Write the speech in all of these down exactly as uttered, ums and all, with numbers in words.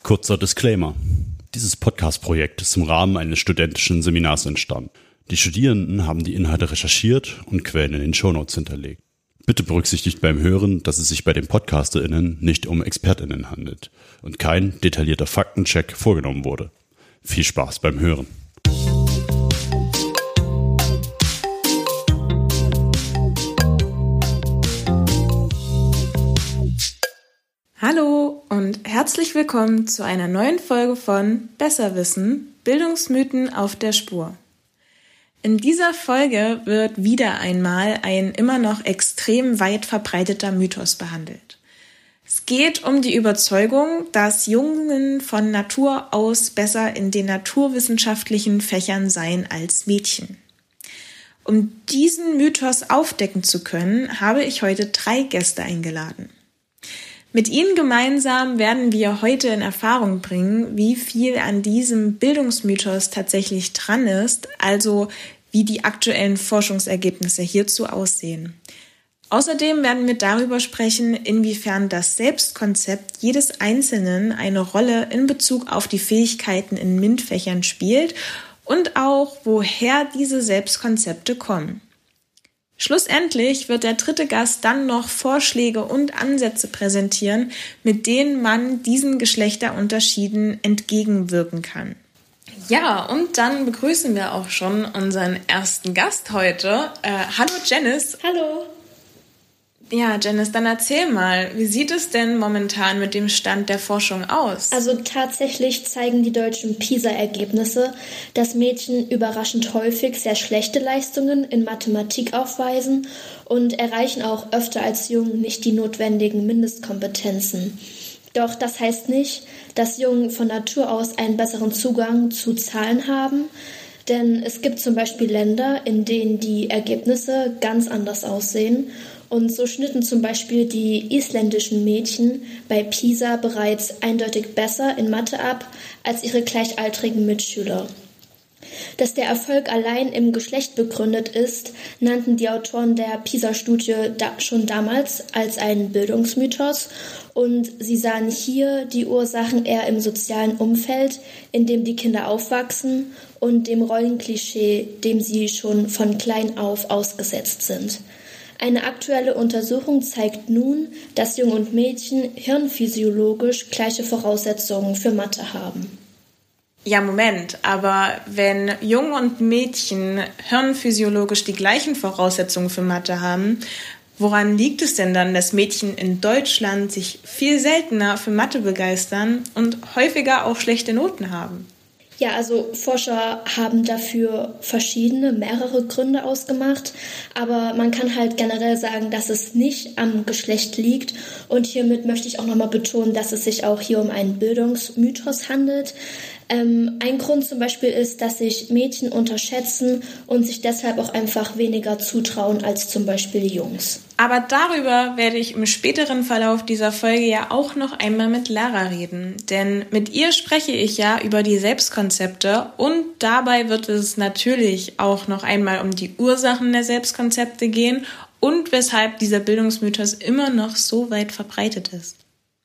Kurzer Disclaimer. Dieses Podcast-Projekt ist im Rahmen eines studentischen Seminars entstanden. Die Studierenden haben die Inhalte recherchiert und Quellen in den Shownotes hinterlegt. Bitte berücksichtigt beim Hören, dass es sich bei den PodcasterInnen nicht um ExpertInnen handelt und kein detaillierter Faktencheck vorgenommen wurde. Viel Spaß beim Hören. Hallo und herzlich willkommen zu einer neuen Folge von Besserwissen – Bildungsmythen auf der Spur. In dieser Folge wird wieder einmal ein immer noch extrem weit verbreiteter Mythos behandelt. Es geht um die Überzeugung, dass Jungen von Natur aus besser in den naturwissenschaftlichen Fächern seien als Mädchen. Um diesen Mythos aufdecken zu können, habe ich heute drei Gäste eingeladen. Mit Ihnen gemeinsam werden wir heute in Erfahrung bringen, wie viel an diesem Bildungsmythos tatsächlich dran ist, also wie die aktuellen Forschungsergebnisse hierzu aussehen. Außerdem werden wir darüber sprechen, inwiefern das Selbstkonzept jedes Einzelnen eine Rolle in Bezug auf die Fähigkeiten in MINT-Fächern spielt und auch, woher diese Selbstkonzepte kommen. Schlussendlich wird der dritte Gast dann noch Vorschläge und Ansätze präsentieren, mit denen man diesen Geschlechterunterschieden entgegenwirken kann. Ja, und dann begrüßen wir auch schon unseren ersten Gast heute. Äh, hallo Janice. Hallo. Ja, Janice, dann erzähl mal, wie sieht es denn momentan mit dem Stand der Forschung aus? Also tatsächlich zeigen die deutschen PISA-Ergebnisse, dass Mädchen überraschend häufig sehr schlechte Leistungen in Mathematik aufweisen und erreichen auch öfter als Jungen nicht die notwendigen Mindestkompetenzen. Doch das heißt nicht, dass Jungen von Natur aus einen besseren Zugang zu Zahlen haben, denn es gibt zum Beispiel Länder, in denen die Ergebnisse ganz anders aussehen. Und so schnitten zum Beispiel die isländischen Mädchen bei PISA bereits eindeutig besser in Mathe ab als ihre gleichaltrigen Mitschüler. Dass der Erfolg allein im Geschlecht begründet ist, nannten die Autoren der PISA-Studie da schon damals als einen Bildungsmythos und sie sahen hier die Ursachen eher im sozialen Umfeld, in dem die Kinder aufwachsen und dem Rollenklischee, dem sie schon von klein auf ausgesetzt sind. Eine aktuelle Untersuchung zeigt nun, dass Jungen und Mädchen hirnphysiologisch gleiche Voraussetzungen für Mathe haben. Ja, Moment, aber wenn Jungen und Mädchen hirnphysiologisch die gleichen Voraussetzungen für Mathe haben, woran liegt es denn dann, dass Mädchen in Deutschland sich viel seltener für Mathe begeistern und häufiger auch schlechte Noten haben? Ja, also Forscher haben dafür verschiedene, mehrere Gründe ausgemacht, aber man kann halt generell sagen, dass es nicht am Geschlecht liegt und hiermit möchte ich auch nochmal betonen, dass es sich auch hier um einen Bildungsmythos handelt. Ähm, ein Grund zum Beispiel ist, dass sich Mädchen unterschätzen und sich deshalb auch einfach weniger zutrauen als zum Beispiel Jungs. Aber darüber werde ich im späteren Verlauf dieser Folge ja auch noch einmal mit Lara reden. Denn mit ihr spreche ich ja über die Selbstkonzepte und dabei wird es natürlich auch noch einmal um die Ursachen der Selbstkonzepte gehen und weshalb dieser Bildungsmythos immer noch so weit verbreitet ist.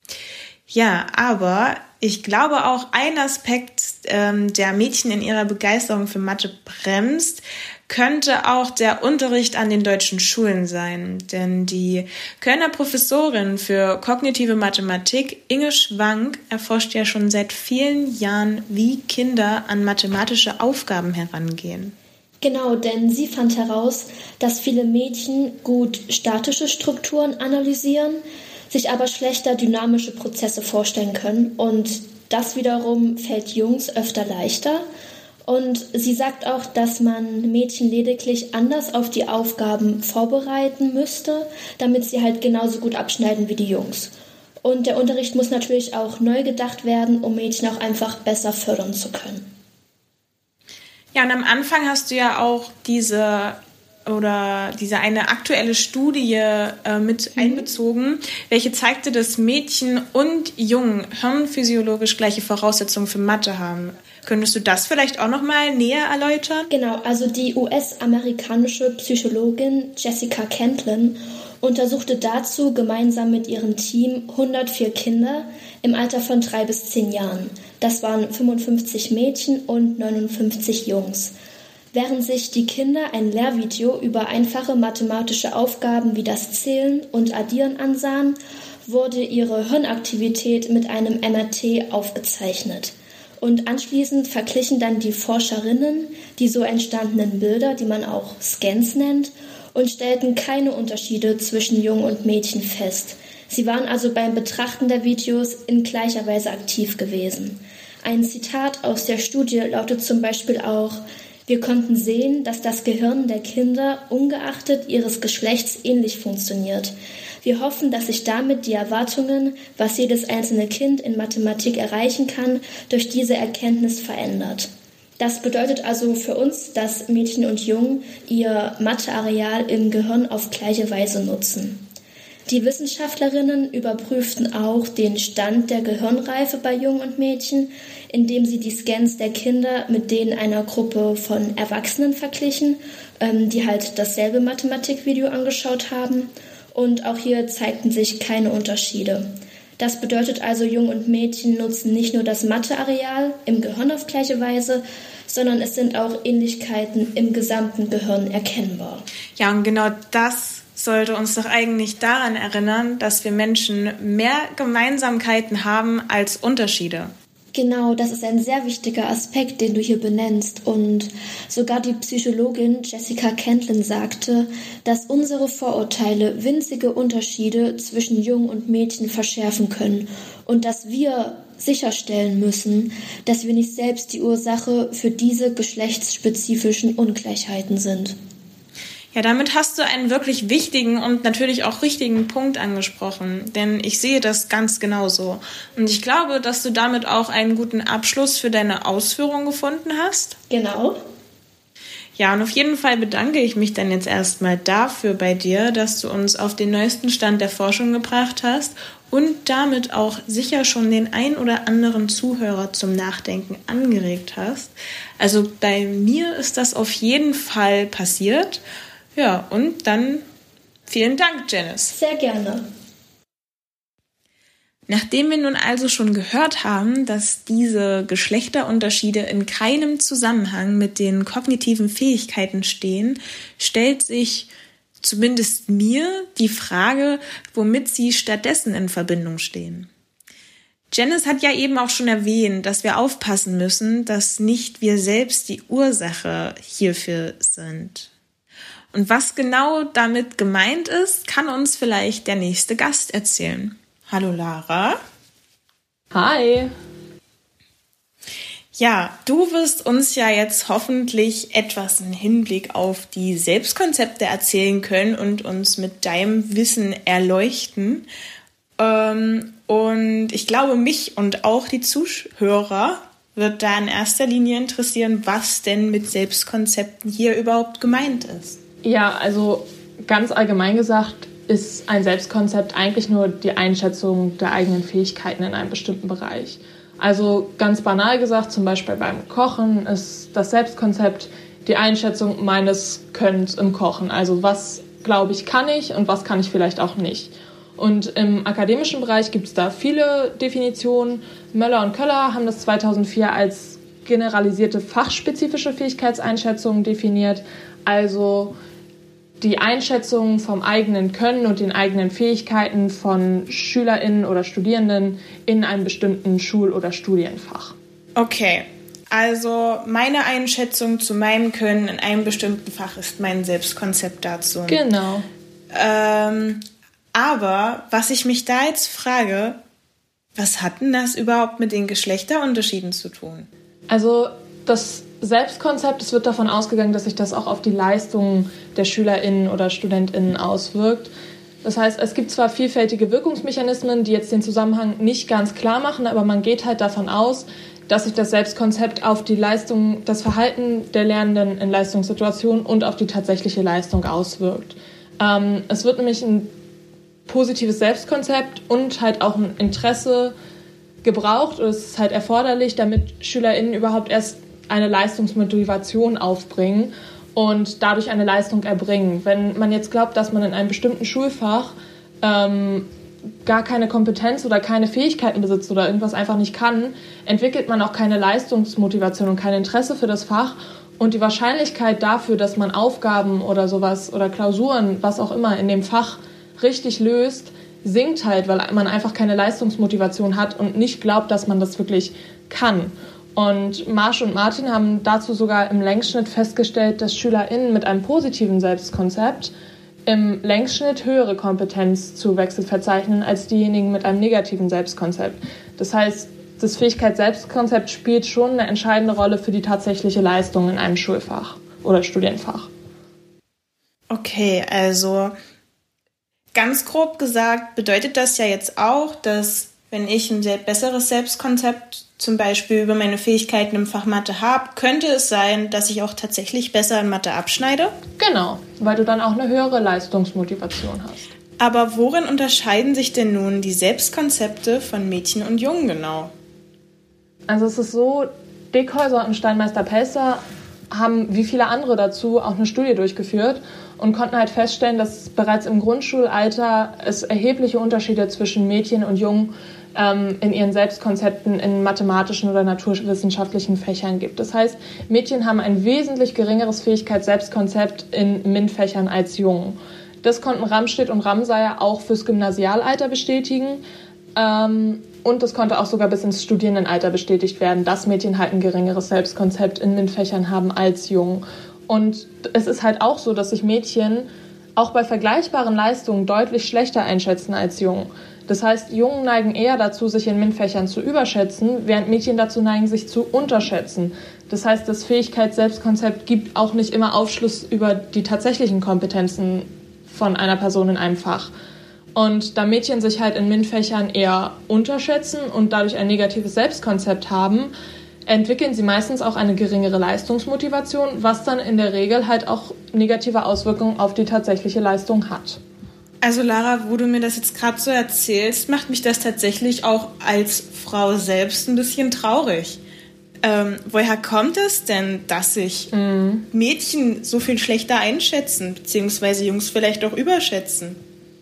Ja, aber ich glaube auch ein Aspekt, ähm, der Mädchen in ihrer Begeisterung für Mathe bremst, könnte auch der Unterricht an den deutschen Schulen sein. Denn die Kölner Professorin für kognitive Mathematik, Inge Schwank, erforscht ja schon seit vielen Jahren, wie Kinder an mathematische Aufgaben herangehen. Genau, denn sie fand heraus, dass viele Mädchen gut statische Strukturen analysieren, sich aber schlechter dynamische Prozesse vorstellen können und das wiederum fällt Jungs öfter leichter. Und sie sagt auch, dass man Mädchen lediglich anders auf die Aufgaben vorbereiten müsste, damit sie halt genauso gut abschneiden wie die Jungs. Und der Unterricht muss natürlich auch neu gedacht werden, um Mädchen auch einfach besser fördern zu können. Ja, und am Anfang hast du ja auch diese oder diese eine aktuelle Studie äh, mit mhm. einbezogen, welche zeigte, dass Mädchen und Jungen hirnphysiologisch gleiche Voraussetzungen für Mathe haben. Könntest du das vielleicht auch noch mal näher erläutern? Genau, also die U S-amerikanische Psychologin Jessica Kentlin untersuchte dazu gemeinsam mit ihrem Team hundertvier Kinder im Alter von drei bis zehn Jahren. Das waren fünfundfünfzig Mädchen und neunundfünfzig Jungs. Während sich die Kinder ein Lehrvideo über einfache mathematische Aufgaben wie das Zählen und Addieren ansahen, wurde ihre Hirnaktivität mit einem M R T aufgezeichnet. Und anschließend verglichen dann die Forscherinnen die so entstandenen Bilder, die man auch Scans nennt, und stellten keine Unterschiede zwischen Jungen und Mädchen fest. Sie waren also beim Betrachten der Videos in gleicher Weise aktiv gewesen. Ein Zitat aus der Studie lautet zum Beispiel auch: Wir konnten sehen, dass das Gehirn der Kinder ungeachtet ihres Geschlechts ähnlich funktioniert. Wir hoffen, dass sich damit die Erwartungen, was jedes einzelne Kind in Mathematik erreichen kann, durch diese Erkenntnis verändert. Das bedeutet also für uns, dass Mädchen und Jungen ihr Matheareal im Gehirn auf gleiche Weise nutzen. Die Wissenschaftlerinnen überprüften auch den Stand der Gehirnreife bei Jungen und Mädchen, indem sie die Scans der Kinder mit denen einer Gruppe von Erwachsenen verglichen, die halt dasselbe Mathematikvideo angeschaut haben. Und auch hier zeigten sich keine Unterschiede. Das bedeutet also, Jungen und Mädchen nutzen nicht nur das Matheareal im Gehirn auf gleiche Weise, sondern es sind auch Ähnlichkeiten im gesamten Gehirn erkennbar. Ja, und genau das sollte uns doch eigentlich daran erinnern, dass wir Menschen mehr Gemeinsamkeiten haben als Unterschiede. Genau, das ist ein sehr wichtiger Aspekt, den du hier benennst. Und sogar die Psychologin Jessica Kentlin sagte, dass unsere Vorurteile winzige Unterschiede zwischen Jungen und Mädchen verschärfen können und dass wir sicherstellen müssen, dass wir nicht selbst die Ursache für diese geschlechtsspezifischen Ungleichheiten sind. Ja, damit hast du einen wirklich wichtigen und natürlich auch richtigen Punkt angesprochen, denn ich sehe das ganz genauso. Und ich glaube, dass du damit auch einen guten Abschluss für deine Ausführungen gefunden hast. Genau. Ja, und auf jeden Fall bedanke ich mich dann jetzt erstmal dafür bei dir, dass du uns auf den neuesten Stand der Forschung gebracht hast und damit auch sicher schon den ein oder anderen Zuhörer zum Nachdenken angeregt hast. Also bei mir ist das auf jeden Fall passiert. Ja, und dann vielen Dank, Janice. Sehr gerne. Nachdem wir nun also schon gehört haben, dass diese Geschlechterunterschiede in keinem Zusammenhang mit den kognitiven Fähigkeiten stehen, stellt sich zumindest mir die Frage, womit sie stattdessen in Verbindung stehen. Janice hat ja eben auch schon erwähnt, dass wir aufpassen müssen, dass nicht wir selbst die Ursache hierfür sind. Und was genau damit gemeint ist, kann uns vielleicht der nächste Gast erzählen. Hallo Lara. Hi. Ja, du wirst uns ja jetzt hoffentlich etwas im Hinblick auf die Selbstkonzepte erzählen können und uns mit deinem Wissen erleuchten. Und ich glaube, mich und auch die Zuhörer wird da in erster Linie interessieren, was denn mit Selbstkonzepten hier überhaupt gemeint ist. Ja, also ganz allgemein gesagt ist ein Selbstkonzept eigentlich nur die Einschätzung der eigenen Fähigkeiten in einem bestimmten Bereich. Also ganz banal gesagt, zum Beispiel beim Kochen ist das Selbstkonzept die Einschätzung meines Könnens im Kochen. Also was, glaube ich, kann ich und was kann ich vielleicht auch nicht. Und im akademischen Bereich gibt es da viele Definitionen. Möller und Köller haben das zweitausendvier als generalisierte fachspezifische Fähigkeitseinschätzung definiert. Also die Einschätzung vom eigenen Können und den eigenen Fähigkeiten von SchülerInnen oder Studierenden in einem bestimmten Schul- oder Studienfach. Okay, also meine Einschätzung zu meinem Können in einem bestimmten Fach ist mein Selbstkonzept dazu. Genau. Ähm, aber was ich mich da jetzt frage, was hat denn das überhaupt mit den Geschlechterunterschieden zu tun? Also das Selbstkonzept, es wird davon ausgegangen, dass sich das auch auf die Leistungen der SchülerInnen oder StudentInnen auswirkt. Das heißt, es gibt zwar vielfältige Wirkungsmechanismen, die jetzt den Zusammenhang nicht ganz klar machen, aber man geht halt davon aus, dass sich das Selbstkonzept auf die Leistung, das Verhalten der Lernenden in Leistungssituationen und auf die tatsächliche Leistung auswirkt. Ähm, es wird nämlich ein positives Selbstkonzept und halt auch ein Interesse gebraucht, oder es ist halt erforderlich, damit SchülerInnen überhaupt erst eine Leistungsmotivation aufbringen. und dadurch eine Leistung erbringen. Wenn man jetzt glaubt, dass man in einem bestimmten Schulfach ähm, gar keine Kompetenz oder keine Fähigkeiten besitzt oder irgendwas einfach nicht kann, entwickelt man auch keine Leistungsmotivation und kein Interesse für das Fach. Und die Wahrscheinlichkeit dafür, dass man Aufgaben oder sowas oder Klausuren, was auch immer, in dem Fach richtig löst, sinkt halt, weil man einfach keine Leistungsmotivation hat und nicht glaubt, dass man das wirklich kann. Und Marsch und Martin haben dazu sogar im Längsschnitt festgestellt, dass SchülerInnen mit einem positiven Selbstkonzept im Längsschnitt höhere Kompetenzzuwächse verzeichnen als diejenigen mit einem negativen Selbstkonzept. Das heißt, das Fähigkeits-Selbstkonzept spielt schon eine entscheidende Rolle für die tatsächliche Leistung in einem Schulfach oder Studienfach. Okay, also ganz grob gesagt bedeutet das ja jetzt auch, dass wenn ich ein besseres Selbstkonzept zum Beispiel über meine Fähigkeiten im Fach Mathe habe, könnte es sein, dass ich auch tatsächlich besser in Mathe abschneide? Genau, weil du dann auch eine höhere Leistungsmotivation hast. Aber worin unterscheiden sich denn nun die Selbstkonzepte von Mädchen und Jungen genau? Also es ist so, Dickhäuser und Steinmeister Pelzer haben wie viele andere dazu auch eine Studie durchgeführt und konnten halt feststellen, dass bereits im Grundschulalter es erhebliche Unterschiede zwischen Mädchen und Jungen ähm, in ihren Selbstkonzepten in mathematischen oder naturwissenschaftlichen Fächern gibt. Das heißt, Mädchen haben ein wesentlich geringeres Fähigkeits-Selbstkonzept in MINT-Fächern als Jungen. Das konnten Ramstedt und Ramseyer auch fürs Gymnasialalter bestätigen. Ähm, und das konnte auch sogar bis ins Studierendenalter bestätigt werden, dass Mädchen halt ein geringeres Selbstkonzept in MINT-Fächern haben als Jungen. Und es ist halt auch so, dass sich Mädchen auch bei vergleichbaren Leistungen deutlich schlechter einschätzen als Jungen. Das heißt, Jungen neigen eher dazu, sich in MINT-Fächern zu überschätzen, während Mädchen dazu neigen, sich zu unterschätzen. Das heißt, das Fähigkeits-Selbstkonzept gibt auch nicht immer Aufschluss über die tatsächlichen Kompetenzen von einer Person in einem Fach. Und da Mädchen sich halt in MINT-Fächern eher unterschätzen und dadurch ein negatives Selbstkonzept haben, entwickeln sie meistens auch eine geringere Leistungsmotivation, was dann in der Regel halt auch negative Auswirkungen auf die tatsächliche Leistung hat. Also Lara, wo du mir das jetzt gerade so erzählst, macht mich das tatsächlich auch als Frau selbst ein bisschen traurig. Ähm, woher kommt es denn, dass sich mm. Mädchen so viel schlechter einschätzen, beziehungsweise Jungs vielleicht auch überschätzen?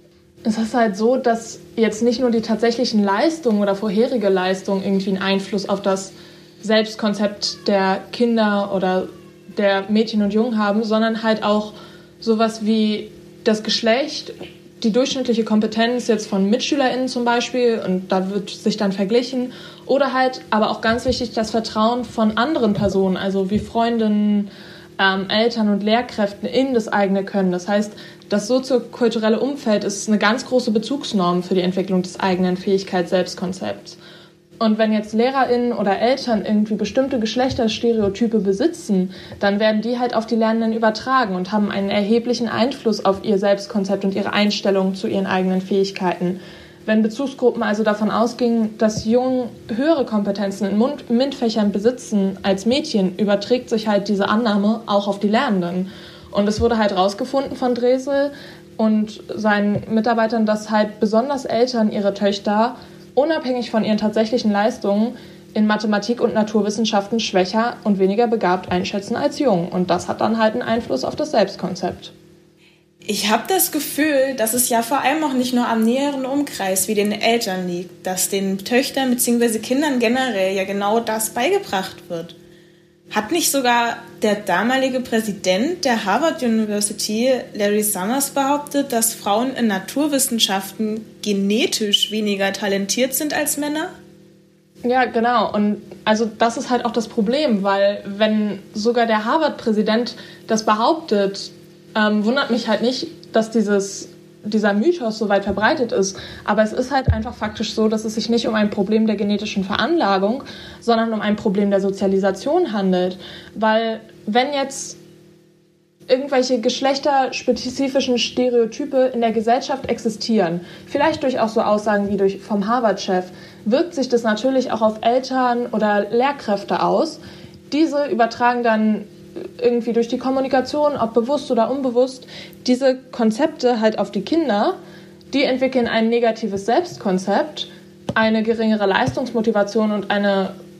Es ist halt so, dass jetzt nicht nur die tatsächlichen Leistungen oder vorherige Leistungen irgendwie einen Einfluss auf das Selbstkonzept der Kinder oder der Mädchen und Jungen haben, sondern halt auch sowas wie das Geschlecht, die durchschnittliche Kompetenz jetzt von MitschülerInnen zum Beispiel, und da wird sich dann verglichen, oder halt, aber auch ganz wichtig, das Vertrauen von anderen Personen, also wie Freundinnen, ähm, Eltern und Lehrkräften in das eigene Können. Das heißt, das soziokulturelle Umfeld ist eine ganz große Bezugsnorm für die Entwicklung des eigenen Fähigkeits-Selbstkonzepts. Und wenn jetzt LehrerInnen oder Eltern irgendwie bestimmte Geschlechterstereotype besitzen, dann werden die halt auf die Lernenden übertragen und haben einen erheblichen Einfluss auf ihr Selbstkonzept und ihre Einstellung zu ihren eigenen Fähigkeiten. Wenn Bezugsgruppen also davon ausgingen, dass Jungen höhere Kompetenzen in MINT-Fächern besitzen als Mädchen, überträgt sich halt diese Annahme auch auf die Lernenden. Und es wurde halt rausgefunden von Dresel und seinen Mitarbeitern, dass halt besonders Eltern ihre Töchter unabhängig von ihren tatsächlichen Leistungen in Mathematik und Naturwissenschaften schwächer und weniger begabt einschätzen als Jungen. Und das hat dann halt einen Einfluss auf das Selbstkonzept. Ich habe das Gefühl, dass es ja vor allem auch nicht nur am näheren Umkreis wie den Eltern liegt, dass den Töchtern bzw. Kindern generell ja genau das beigebracht wird. Hat nicht sogar der damalige Präsident der Harvard University, Larry Summers, behauptet, dass Frauen in Naturwissenschaften genetisch weniger talentiert sind als Männer? Ja, genau. Und also das ist halt auch das Problem, weil wenn sogar der Harvard-Präsident das behauptet, ähm, wundert mich halt nicht, dass dieses, dieser Mythos so weit verbreitet ist. Aber es ist halt einfach faktisch so, dass es sich nicht um ein Problem der genetischen Veranlagung, sondern um ein Problem der Sozialisation handelt. Weil wenn jetzt irgendwelche geschlechterspezifischen Stereotype in der Gesellschaft existieren, vielleicht durch auch so Aussagen wie durch vom Harvard-Chef, wirkt sich das natürlich auch auf Eltern oder Lehrkräfte aus. Diese übertragen dann irgendwie durch die Kommunikation, ob bewusst oder unbewusst, diese Konzepte halt auf die Kinder. Die entwickeln ein negatives Selbstkonzept, eine geringere Leistungsmotivation und eine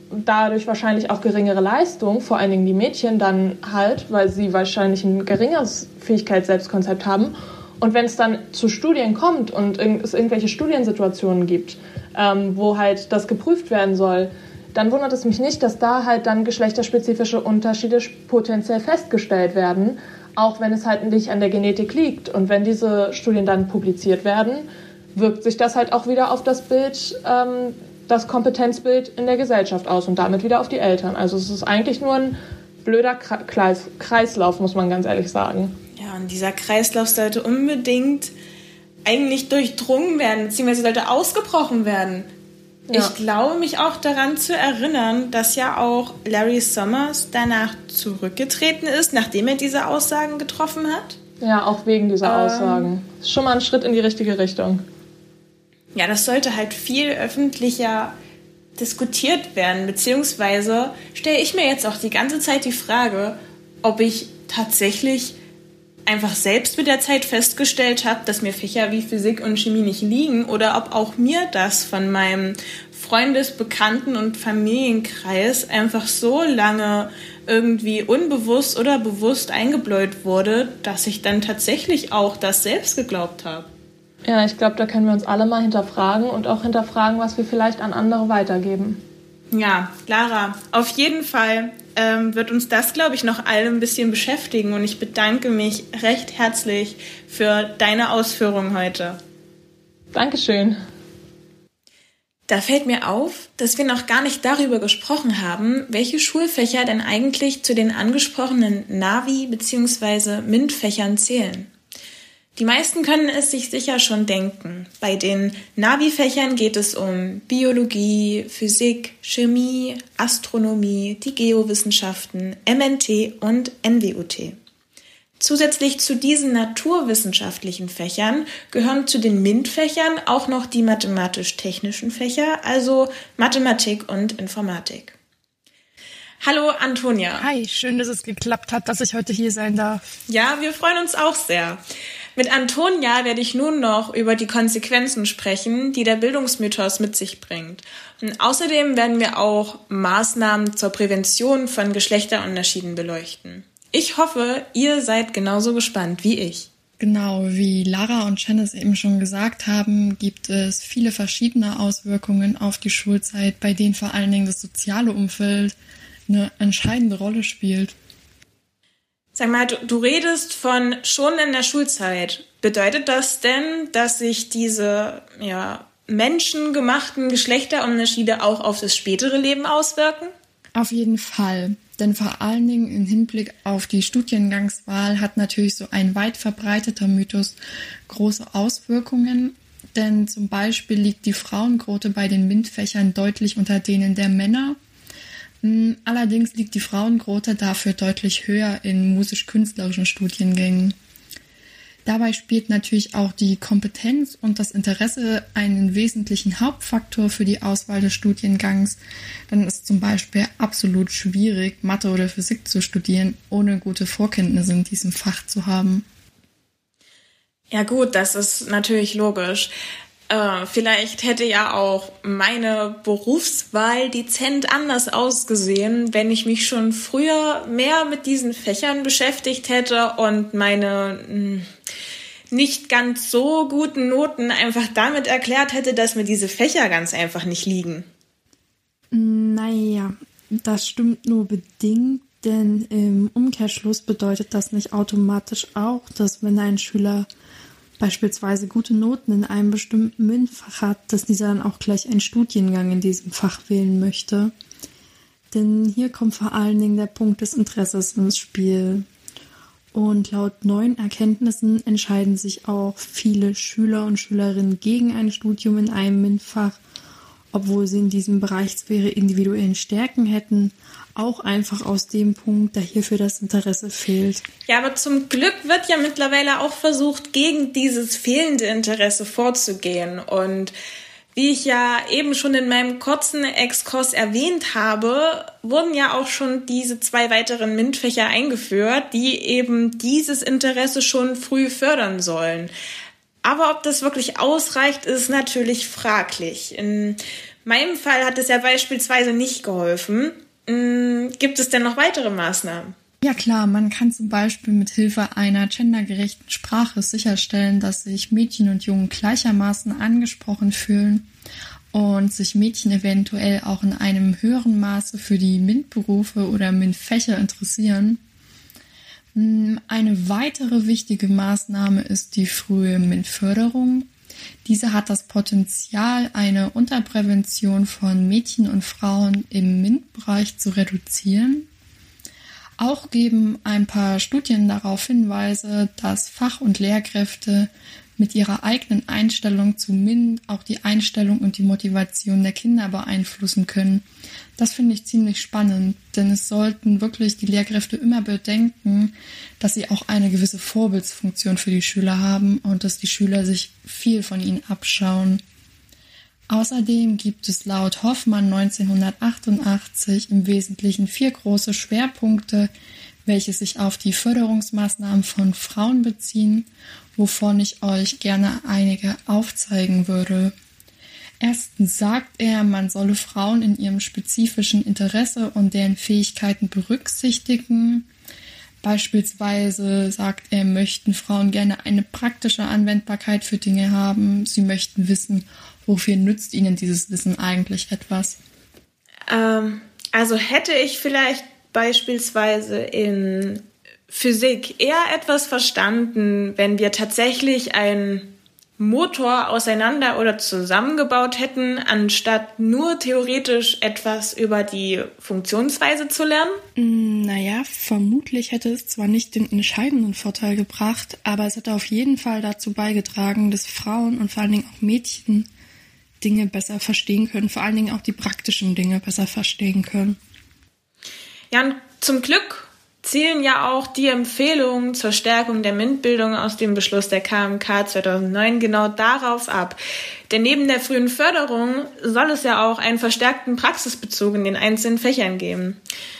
dadurch wahrscheinlich auch geringere Leistung, vor allen Dingen die Mädchen dann halt, weil sie wahrscheinlich ein geringeres Fähigkeits-Selbstkonzept haben. Und wenn es dann zu Studien kommt und es irgendwelche Studiensituationen gibt, ähm, wo halt das geprüft werden soll, dann wundert es mich nicht, dass da halt dann geschlechterspezifische Unterschiede potenziell festgestellt werden, auch wenn es halt nicht an der Genetik liegt. Und wenn diese Studien dann publiziert werden, wirkt sich das halt auch wieder auf das Bild, ähm, das Kompetenzbild in der Gesellschaft aus und damit wieder auf die Eltern. Also es ist eigentlich nur ein blöder Kreis, Kreislauf, muss man ganz ehrlich sagen. Ja, und dieser Kreislauf sollte unbedingt eigentlich durchdrungen werden, beziehungsweise sollte ausgebrochen werden. Ja. Ich glaube, mich auch daran zu erinnern, dass ja auch Larry Summers danach zurückgetreten ist, nachdem er diese Aussagen getroffen hat. Ja, auch wegen dieser ähm, Aussagen. Ist schon mal ein Schritt in die richtige Richtung. Ja, das sollte halt viel öffentlicher diskutiert werden, beziehungsweise stelle ich mir jetzt auch die ganze Zeit die Frage, ob ich tatsächlich einfach selbst mit der Zeit festgestellt habe, dass mir Fächer wie Physik und Chemie nicht liegen oder ob auch mir das von meinem Freundes-, Bekannten- und Familienkreis einfach so lange irgendwie unbewusst oder bewusst eingebläut wurde, dass ich dann tatsächlich auch das selbst geglaubt habe. Ja, ich glaube, da können wir uns alle mal hinterfragen und auch hinterfragen, was wir vielleicht an andere weitergeben. Ja, Lara, auf jeden Fall ähm, wird uns das, glaube ich, noch alle ein bisschen beschäftigen und ich bedanke mich recht herzlich für deine Ausführungen heute. Dankeschön. Da fällt mir auf, dass wir noch gar nicht darüber gesprochen haben, welche Schulfächer denn eigentlich zu den angesprochenen Navi- bzw. MINT-Fächern zählen. Die meisten können es sich sicher schon denken. Bei den Navi-Fächern geht es um Biologie, Physik, Chemie, Astronomie, die Geowissenschaften, M N T und N W U T. Zusätzlich zu diesen naturwissenschaftlichen Fächern gehören zu den MINT-Fächern auch noch die mathematisch-technischen Fächer, also Mathematik und Informatik. Hallo Antonia. Hi, schön, dass es geklappt hat, dass ich heute hier sein darf. Ja, wir freuen uns auch sehr. Mit Antonia werde ich nun noch über die Konsequenzen sprechen, die der Bildungsmythos mit sich bringt. Und außerdem werden wir auch Maßnahmen zur Prävention von Geschlechterunterschieden beleuchten. Ich hoffe, ihr seid genauso gespannt wie ich. Genau, wie Lara und Janice eben schon gesagt haben, gibt es viele verschiedene Auswirkungen auf die Schulzeit, bei denen vor allen Dingen das soziale Umfeld eine entscheidende Rolle spielt. Sag mal, du, du redest von schon in der Schulzeit. Bedeutet das denn, dass sich diese ja, menschengemachten Geschlechterunterschiede auch auf das spätere Leben auswirken? Auf jeden Fall. Denn vor allen Dingen im Hinblick auf die Studiengangswahl hat natürlich so ein weit verbreiteter Mythos große Auswirkungen. Denn zum Beispiel liegt die Frauenquote bei den MINT-Fächern deutlich unter denen der Männer. Allerdings liegt die Frauenquote dafür deutlich höher in musisch-künstlerischen Studiengängen. Dabei spielt natürlich auch die Kompetenz und das Interesse einen wesentlichen Hauptfaktor für die Auswahl des Studiengangs. Dann ist zum Beispiel absolut schwierig, Mathe oder Physik zu studieren, ohne gute Vorkenntnisse in diesem Fach zu haben. Ja gut, das ist natürlich logisch. Äh, vielleicht hätte ja auch meine Berufswahl dezent anders ausgesehen, wenn ich mich schon früher mehr mit diesen Fächern beschäftigt hätte und meine mh, nicht ganz so guten Noten einfach damit erklärt hätte, dass mir diese Fächer ganz einfach nicht liegen. Naja, das stimmt nur bedingt, denn im Umkehrschluss bedeutet das nicht automatisch auch, dass wenn ein Schüler beispielsweise gute Noten in einem bestimmten MINT-Fach hat, dass dieser dann auch gleich einen Studiengang in diesem Fach wählen möchte. Denn hier kommt vor allen Dingen der Punkt des Interesses ins Spiel. Und laut neuen Erkenntnissen entscheiden sich auch viele Schüler und Schülerinnen gegen ein Studium in einem MINT-Fach, obwohl sie in diesem Bereich ihre individuellen Stärken hätten, auch einfach aus dem Punkt, da hierfür das Interesse fehlt. Ja, aber zum Glück wird ja mittlerweile auch versucht, gegen dieses fehlende Interesse vorzugehen. Und wie ich ja eben schon in meinem kurzen Exkurs erwähnt habe, wurden ja auch schon diese zwei weiteren MINT-Fächer eingeführt, die eben dieses Interesse schon früh fördern sollen. Aber ob das wirklich ausreicht, ist natürlich fraglich. In Meinem Fall hat es ja beispielsweise nicht geholfen. Hm, gibt es denn noch weitere Maßnahmen? Ja klar, man kann zum Beispiel mit Hilfe einer gendergerechten Sprache sicherstellen, dass sich Mädchen und Jungen gleichermaßen angesprochen fühlen und sich Mädchen eventuell auch in einem höheren Maße für die MINT-Berufe oder MINT-Fächer interessieren. Eine weitere wichtige Maßnahme ist die frühe MINT-Förderung. Diese hat das Potenzial, eine Unterprävention von Mädchen und Frauen im MINT-Bereich zu reduzieren. Auch geben ein paar Studien darauf Hinweise, dass Fach- und Lehrkräfte mit ihrer eigenen Einstellung zu MINT auch die Einstellung und die Motivation der Kinder beeinflussen können. Das finde ich ziemlich spannend, denn es sollten wirklich die Lehrkräfte immer bedenken, dass sie auch eine gewisse Vorbildsfunktion für die Schüler haben und dass die Schüler sich viel von ihnen abschauen. Außerdem gibt es laut Hoffmann neunzehnhundertachtundachtzig im Wesentlichen vier große Schwerpunkte, welche sich auf die Förderungsmaßnahmen von Frauen beziehen, wovon ich euch gerne einige aufzeigen würde. Erstens sagt er, man solle Frauen in ihrem spezifischen Interesse und deren Fähigkeiten berücksichtigen. Beispielsweise sagt er, möchten Frauen gerne eine praktische Anwendbarkeit für Dinge haben. Sie möchten wissen, wofür nützt ihnen dieses Wissen eigentlich etwas? Ähm, also hätte ich vielleicht beispielsweise in Physik eher etwas verstanden, wenn wir tatsächlich einen Motor auseinander oder zusammengebaut hätten, anstatt nur theoretisch etwas über die Funktionsweise zu lernen? Naja, vermutlich hätte es zwar nicht den entscheidenden Vorteil gebracht, aber es hätte auf jeden Fall dazu beigetragen, dass Frauen und vor allen Dingen auch Mädchen Dinge besser verstehen können, vor allen Dingen auch die praktischen Dinge besser verstehen können. Ja, und zum Glück zielen ja auch die Empfehlungen zur Stärkung der MINT-Bildung aus dem Beschluss der K M K zweitausendneun genau darauf ab. Denn neben der frühen Förderung soll es ja auch einen verstärkten Praxisbezug in den einzelnen Fächern geben.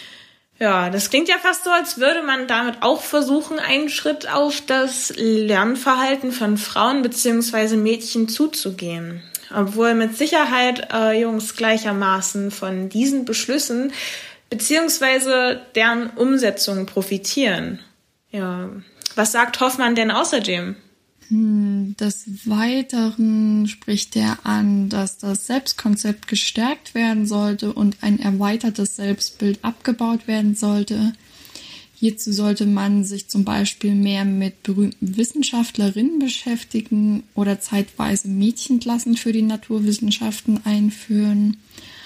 Ja, das klingt ja fast so, als würde man damit auch versuchen, einen Schritt auf das Lernverhalten von Frauen bzw. Mädchen zuzugehen. Obwohl mit Sicherheit äh, Jungs gleichermaßen von diesen Beschlüssen beziehungsweise deren Umsetzung profitieren. Ja, was sagt Hoffmann denn außerdem? Des Weiteren spricht er an, dass das Selbstkonzept gestärkt werden sollte und ein erweitertes Selbstbild abgebaut werden sollte. Hierzu sollte man sich zum Beispiel mehr mit berühmten Wissenschaftlerinnen beschäftigen oder zeitweise Mädchenklassen für die Naturwissenschaften einführen.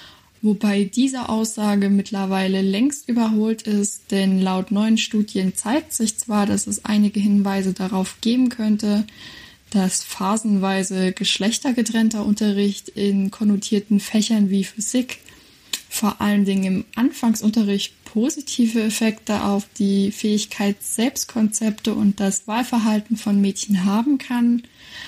Wobei diese Aussage mittlerweile längst überholt ist, denn laut neuen Studien zeigt sich zwar, dass es einige Hinweise darauf geben könnte, dass phasenweise geschlechtergetrennter Unterricht in konnotierten Fächern wie Physik vor allen Dingen im Anfangsunterricht positive Effekte auf die Fähigkeit, Selbstkonzepte und das Wahlverhalten von Mädchen haben kann.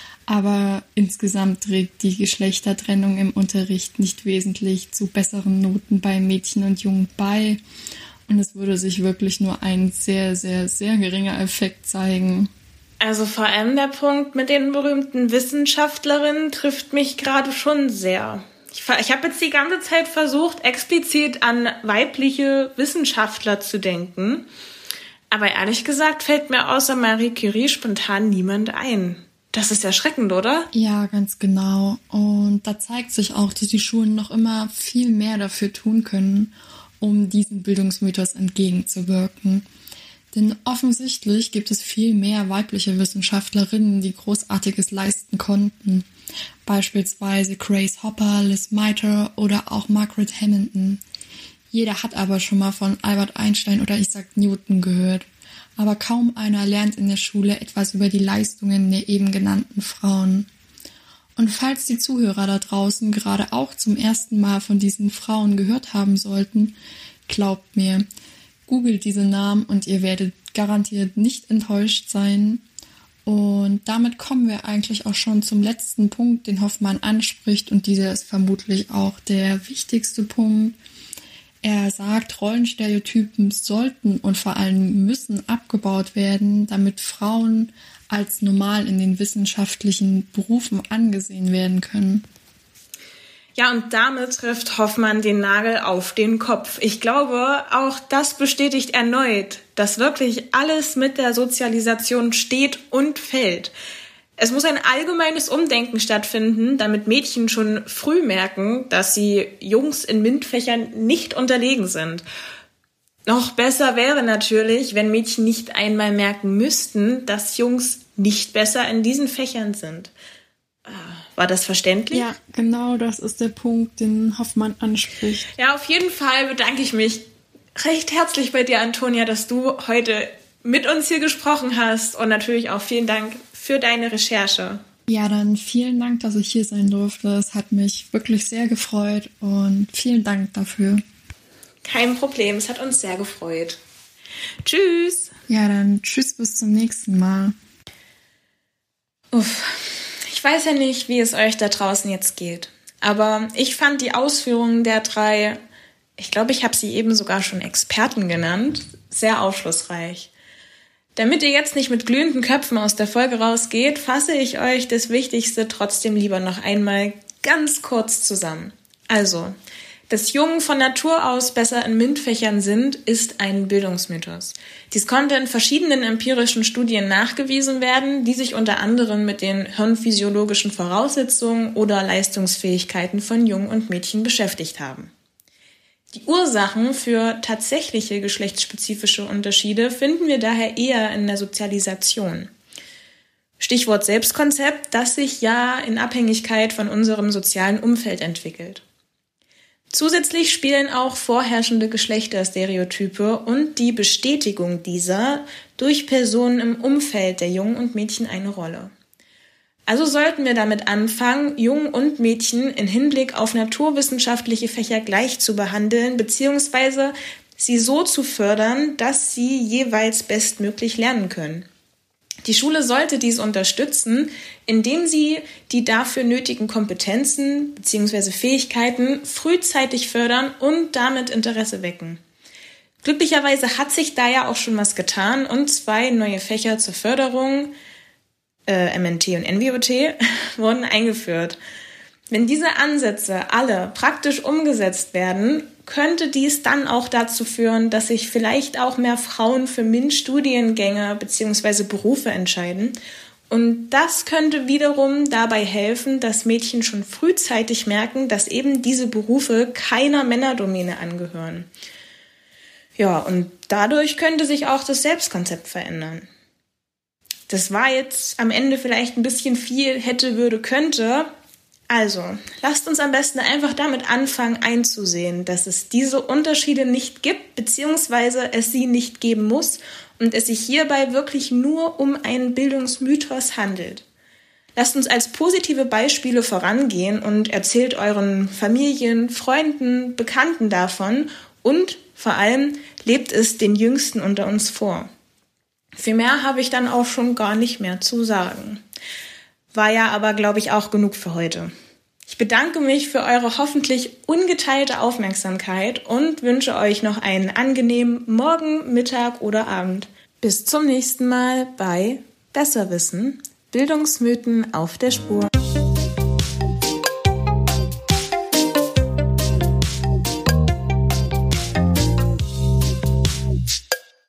Aber insgesamt trägt die Geschlechtertrennung im Unterricht nicht wesentlich zu besseren Noten bei Mädchen und Jungen bei. Und es würde sich wirklich nur ein sehr, sehr, sehr geringer Effekt zeigen. Also vor allem der Punkt mit den berühmten Wissenschaftlerinnen trifft mich gerade schon sehr. Ich, ich habe jetzt die ganze Zeit versucht, explizit an weibliche Wissenschaftler zu denken. Aber ehrlich gesagt fällt mir außer Marie Curie spontan niemand ein. Das ist erschreckend, oder? Ja, ganz genau. Und da zeigt sich auch, dass die Schulen noch immer viel mehr dafür tun können, um diesem Bildungsmythos entgegenzuwirken. Denn offensichtlich gibt es viel mehr weibliche Wissenschaftlerinnen, die Großartiges leisten konnten. Beispielsweise Grace Hopper, Liz Mitre oder auch Margaret Hamilton. Jeder hat aber schon mal von Albert Einstein oder Isaac Newton gehört. Aber kaum einer lernt in der Schule etwas über die Leistungen der eben genannten Frauen. Und falls die Zuhörer da draußen gerade auch zum ersten Mal von diesen Frauen gehört haben sollten, glaubt mir, googelt diese Namen und ihr werdet garantiert nicht enttäuscht sein. Und damit kommen wir eigentlich auch schon zum letzten Punkt, den Hoffmann anspricht, und dieser ist vermutlich auch der wichtigste Punkt. Er sagt, Rollenstereotypen sollten und vor allem müssen abgebaut werden, damit Frauen als normal in den wissenschaftlichen Berufen angesehen werden können. Ja, und damit trifft Hoffmann den Nagel auf den Kopf. Ich glaube, auch das bestätigt erneut, dass wirklich alles mit der Sozialisation steht und fällt. Es muss ein allgemeines Umdenken stattfinden, damit Mädchen schon früh merken, dass sie Jungs in MINT-Fächern nicht unterlegen sind. Noch besser wäre natürlich, wenn Mädchen nicht einmal merken müssten, dass Jungs nicht besser in diesen Fächern sind. War das verständlich? Ja, genau, das ist der Punkt, den Hoffmann anspricht. Ja, auf jeden Fall bedanke ich mich recht herzlich bei dir, Antonia, dass du heute mit uns hier gesprochen hast und natürlich auch vielen Dank für deine Recherche. Ja, dann vielen Dank, dass ich hier sein durfte. Es hat mich wirklich sehr gefreut und vielen Dank dafür. Kein Problem, es hat uns sehr gefreut. Tschüss. Ja, dann tschüss, bis zum nächsten Mal. Uff. Ich weiß ja nicht, wie es euch da draußen jetzt geht, aber ich fand die Ausführungen der drei, ich glaube, ich habe sie eben sogar schon Experten genannt, sehr aufschlussreich. Damit ihr jetzt nicht mit glühenden Köpfen aus der Folge rausgeht, fasse ich euch das Wichtigste trotzdem lieber noch einmal ganz kurz zusammen. Also, dass Jungen von Natur aus besser in MINT-Fächern sind, ist ein Bildungsmythos. Dies konnte in verschiedenen empirischen Studien nachgewiesen werden, die sich unter anderem mit den hirnphysiologischen Voraussetzungen oder Leistungsfähigkeiten von Jungen und Mädchen beschäftigt haben. Die Ursachen für tatsächliche geschlechtsspezifische Unterschiede finden wir daher eher in der Sozialisation. Stichwort Selbstkonzept, das sich ja in Abhängigkeit von unserem sozialen Umfeld entwickelt. Zusätzlich spielen auch vorherrschende Geschlechterstereotype und die Bestätigung dieser durch Personen im Umfeld der Jungen und Mädchen eine Rolle. Also sollten wir damit anfangen, Jungen und Mädchen in Hinblick auf naturwissenschaftliche Fächer gleich zu behandeln bzw. sie so zu fördern, dass sie jeweils bestmöglich lernen können. Die Schule sollte dies unterstützen, indem sie die dafür nötigen Kompetenzen bzw. Fähigkeiten frühzeitig fördern und damit Interesse wecken. Glücklicherweise hat sich da ja auch schon was getan und zwei neue Fächer zur Förderung, äh, M N T und N W O T, wurden eingeführt. Wenn diese Ansätze alle praktisch umgesetzt werden, könnte dies dann auch dazu führen, dass sich vielleicht auch mehr Frauen für MINT-Studiengänge bzw. Berufe entscheiden. Und das könnte wiederum dabei helfen, dass Mädchen schon frühzeitig merken, dass eben diese Berufe keiner Männerdomäne angehören. Ja, und dadurch könnte sich auch das Selbstkonzept verändern. Das war jetzt am Ende vielleicht ein bisschen viel hätte, würde, könnte. Also, lasst uns am besten einfach damit anfangen einzusehen, dass es diese Unterschiede nicht gibt, beziehungsweise es sie nicht geben muss und es sich hierbei wirklich nur um einen Bildungsmythos handelt. Lasst uns als positive Beispiele vorangehen und erzählt euren Familien, Freunden, Bekannten davon und vor allem lebt es den Jüngsten unter uns vor. Viel mehr habe ich dann auch schon gar nicht mehr zu sagen. War ja aber, glaube ich, auch genug für heute. Ich bedanke mich für eure hoffentlich ungeteilte Aufmerksamkeit und wünsche euch noch einen angenehmen Morgen, Mittag oder Abend. Bis zum nächsten Mal bei Besserwissen, Bildungsmythen auf der Spur.